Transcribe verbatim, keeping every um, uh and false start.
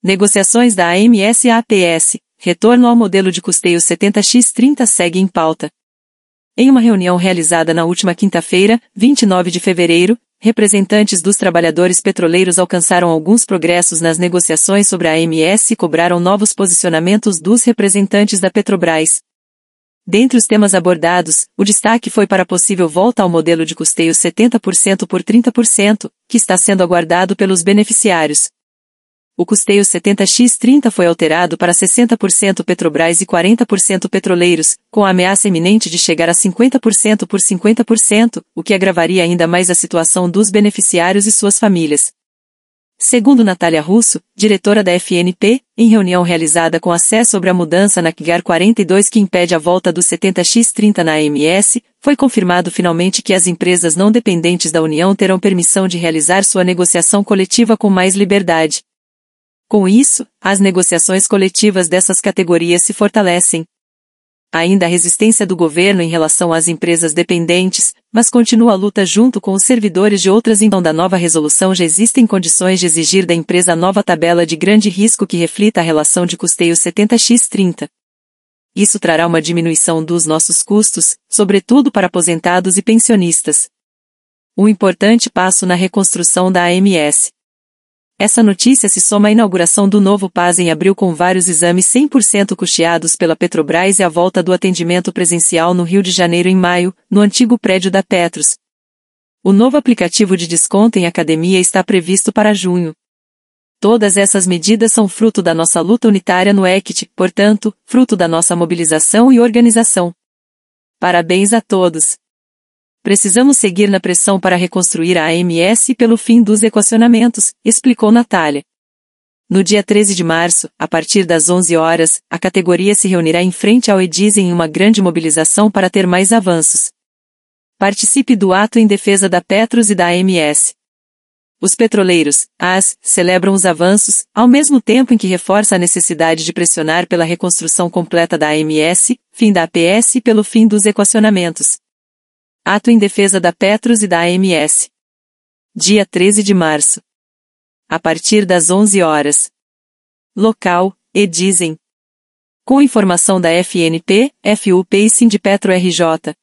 Negociações da A M S-A P S, retorno ao modelo de custeio setenta por trinta segue em pauta. Em uma reunião realizada na última quinta-feira, vinte e nove de fevereiro, representantes dos trabalhadores petroleiros alcançaram alguns progressos nas negociações sobre a A M S e cobraram novos posicionamentos dos representantes da Petrobras. Dentre os temas abordados, o destaque foi para a possível volta ao modelo de custeio setenta por cento por trinta por cento, que está sendo aguardado pelos beneficiários. O custeio setenta por trinta foi alterado para sessenta por cento Petrobras e quarenta por cento petroleiros, com a ameaça iminente de chegar a cinquenta por cento por cinquenta por cento, o que agravaria ainda mais a situação dos beneficiários e suas famílias. Segundo Natália Russo, diretora da F N P, em reunião realizada com a S E sobre a mudança na C G A R quarenta e dois que impede a volta do setenta por trinta na A M S, foi confirmado finalmente que as empresas não dependentes da União terão permissão de realizar sua negociação coletiva com mais liberdade. Com isso, as negociações coletivas dessas categorias se fortalecem. Ainda há resistência do governo em relação às empresas dependentes, mas continua a luta junto com os servidores de outras. Então, da nova resolução já existem condições de exigir da empresa a nova tabela de grande risco que reflita a relação de custeio setenta por trinta. Isso trará uma diminuição dos nossos custos, sobretudo para aposentados e pensionistas. Um importante passo na reconstrução da A M S. Essa notícia se soma à inauguração do novo P A S em abril com vários exames cem por cento custeados pela Petrobras e a volta do atendimento presencial no Rio de Janeiro em maio, no antigo prédio da Petros. O novo aplicativo de desconto em academia está previsto para junho. Todas essas medidas são fruto da nossa luta unitária no E C T, portanto, fruto da nossa mobilização e organização. Parabéns a todos! Precisamos seguir na pressão para reconstruir a A M S pelo fim dos equacionamentos, explicou Natália. No dia treze de março, a partir das onze horas, a categoria se reunirá em frente ao Edisen em uma grande mobilização para ter mais avanços. Participe do ato em defesa da Petros e da A M S. Os petroleiros, A S, celebram os avanços, ao mesmo tempo em que reforça a necessidade de pressionar pela reconstrução completa da A M S, fim da A P S e pelo fim dos equacionamentos. Ato em defesa da Petros e da A M S. Dia treze de março. A partir das onze horas. Local, Edisen. Com informação da F N P, F U P e Sindipetro R J.